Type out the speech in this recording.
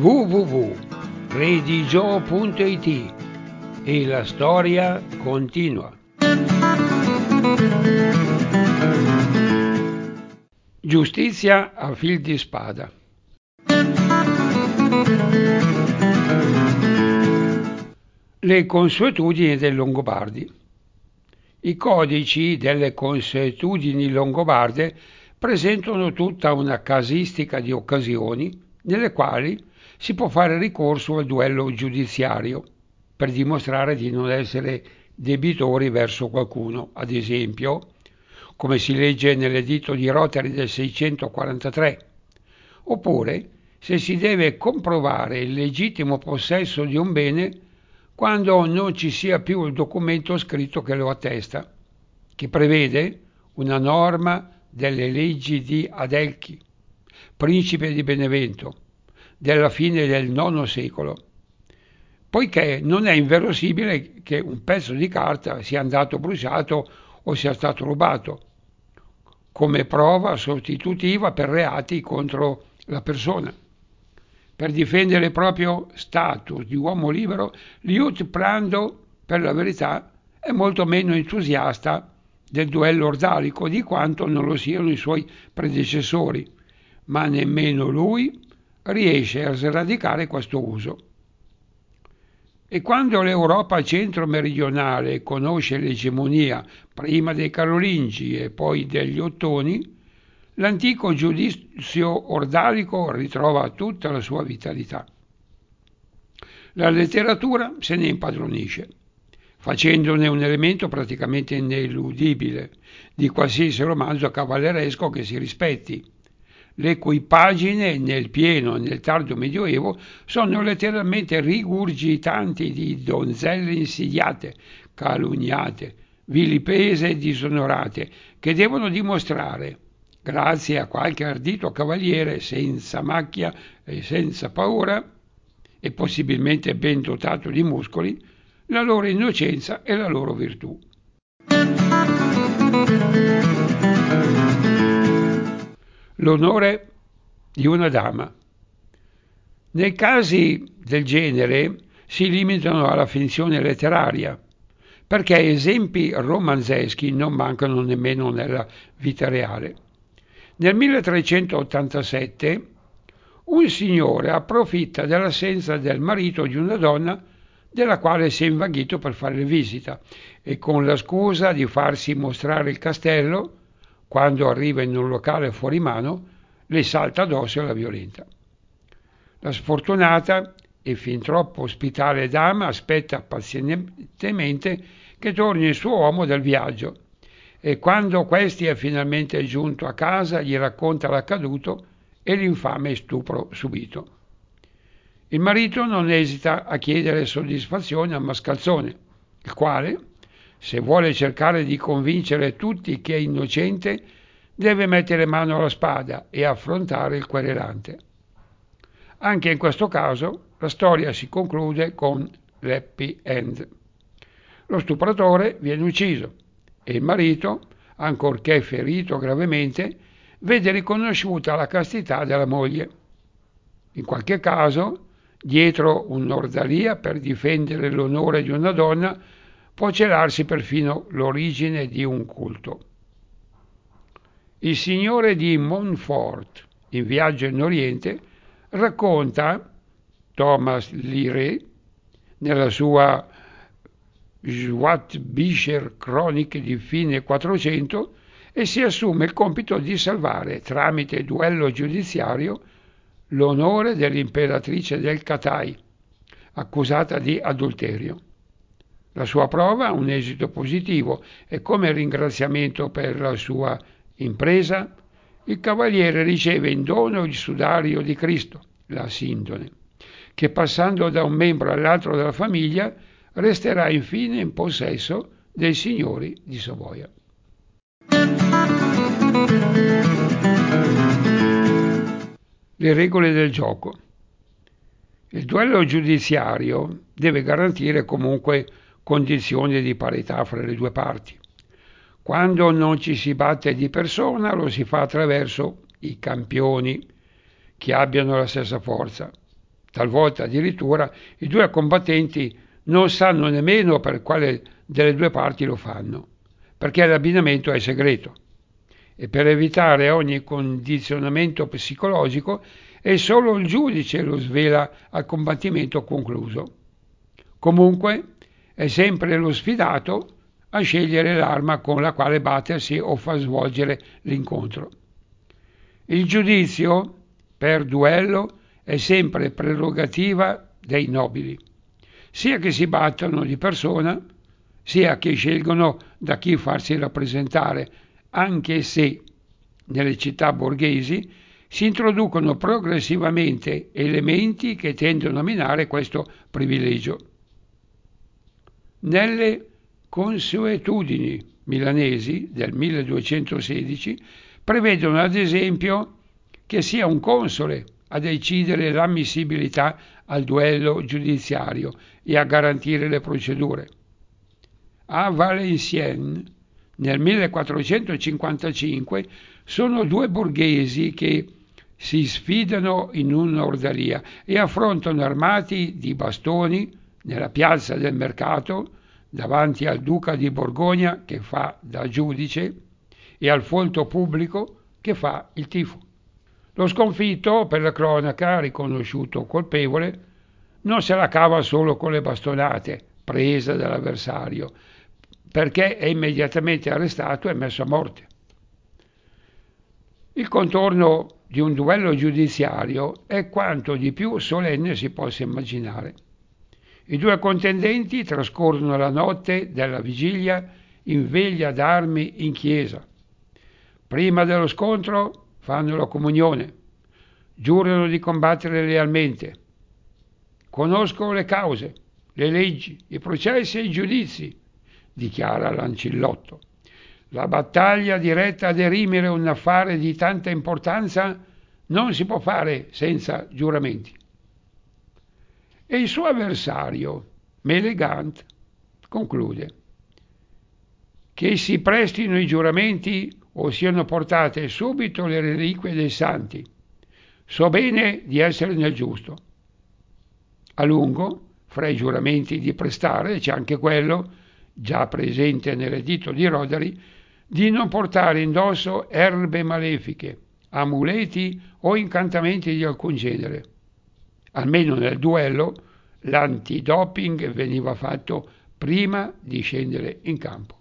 www.redigio.it e la storia continua. Giustizia a fil di spada. Le consuetudini dei Longobardi. I codici delle consuetudini longobarde presentano tutta una casistica di occasioni nelle quali si può fare ricorso al duello giudiziario per dimostrare di non essere debitori verso qualcuno, ad esempio, come si legge nell'editto di Rotary del 643, oppure se si deve comprovare il legittimo possesso di un bene quando non ci sia più il documento scritto che lo attesta, che prevede una norma delle leggi di Adelchi, principe di Benevento, della fine del IX secolo, poiché non è inverosimile che un pezzo di carta sia andato bruciato o sia stato rubato, come prova sostitutiva per reati contro la persona. Per difendere il proprio status di uomo libero, Liut Prando, per la verità, è molto meno entusiasta del duello ordalico di quanto non lo siano i suoi predecessori, ma nemmeno lui riesce a sradicare questo uso. E quando l'Europa centro-meridionale conosce l'egemonia prima dei Carolingi e poi degli Ottoni, l'antico giudizio ordalico ritrova tutta la sua vitalità. La letteratura se ne impadronisce, facendone un elemento praticamente ineludibile di qualsiasi romanzo cavalleresco che si rispetti, le cui pagine nel pieno e nel tardo medioevo sono letteralmente rigurgitanti di donzelle insidiate, calunniate, vilipese e disonorate, che devono dimostrare, grazie a qualche ardito cavaliere senza macchia e senza paura, e possibilmente ben dotato di muscoli, la loro innocenza e la loro virtù. L'onore di una dama. Nei casi del genere si limitano alla finzione letteraria, perché esempi romanzeschi non mancano nemmeno nella vita reale. Nel 1387 un signore approfitta dell'assenza del marito di una donna della quale si è invaghito per fare visita e con la scusa di farsi mostrare il castello, quando arriva in un locale fuori mano, le salta addosso e la violenta. La sfortunata e fin troppo ospitale dama aspetta pazientemente che torni il suo uomo dal viaggio e quando questi è finalmente giunto a casa gli racconta l'accaduto e l'infame stupro subito. Il marito non esita a chiedere soddisfazione al mascalzone, il quale, se vuole cercare di convincere tutti che è innocente, deve mettere mano alla spada e affrontare il querelante. Anche in questo caso la storia si conclude con l'happy end. Lo stupratore viene ucciso e il marito, ancorché ferito gravemente, vede riconosciuta la castità della moglie. In qualche caso, dietro un'ordalia per difendere l'onore di una donna, può celarsi perfino l'origine di un culto. Il signore di Montfort, in viaggio in Oriente, racconta Thomas Lire nella sua Schwarzbücher Chronik di fine 400 e si assume il compito di salvare, tramite duello giudiziario, l'onore dell'imperatrice del Katai, accusata di adulterio. La sua prova ha un esito positivo e come ringraziamento per la sua impresa, il cavaliere riceve in dono il sudario di Cristo, la sindone, che passando da un membro all'altro della famiglia resterà infine in possesso dei signori di Savoia. Le regole del gioco. Il duello giudiziario deve garantire comunque condizioni di parità fra le due parti. Quando non ci si batte di persona lo si fa attraverso i campioni che abbiano la stessa forza. Talvolta addirittura i due combattenti non sanno nemmeno per quale delle due parti lo fanno, perché l'abbinamento è segreto. E per evitare ogni condizionamento psicologico è solo il giudice lo svela al combattimento concluso. Comunque è sempre lo sfidato a scegliere l'arma con la quale battersi o far svolgere l'incontro. Il giudizio per duello è sempre prerogativa dei nobili, sia che si battano di persona, sia che scelgono da chi farsi rappresentare, anche se nelle città borghesi si introducono progressivamente elementi che tendono a minare questo privilegio. Nelle consuetudini milanesi del 1216 prevedono ad esempio che sia un console a decidere l'ammissibilità al duello giudiziario e a garantire le procedure. A Valenciennes nel 1455 sono due borghesi che si sfidano in un'ordalia e affrontano armati di bastoni nella piazza del mercato davanti al duca di Borgogna che fa da giudice e al folto pubblico che fa il tifo. Lo sconfitto, per la cronaca, riconosciuto colpevole, non se la cava solo con le bastonate prese dall'avversario, perché è immediatamente arrestato e messo a morte. Il contorno di un duello giudiziario è quanto di più solenne si possa immaginare. I due contendenti trascorrono la notte della vigilia in veglia d'armi in chiesa. Prima dello scontro fanno la comunione, giurano di combattere lealmente. Conosco le cause, le leggi, i processi e i giudizi, dichiara Lancillotto. La battaglia diretta a derimere un affare di tanta importanza non si può fare senza giuramenti. E il suo avversario, Meleghant, conclude: che si prestino i giuramenti o siano portate subito le reliquie dei santi. So bene di essere nel giusto. A lungo, fra i giuramenti di prestare, c'è anche quello, già presente nell'editto di Rodari, di non portare indosso erbe malefiche, amuleti o incantamenti di alcun genere. Almeno nel duello l'antidoping veniva fatto prima di scendere in campo.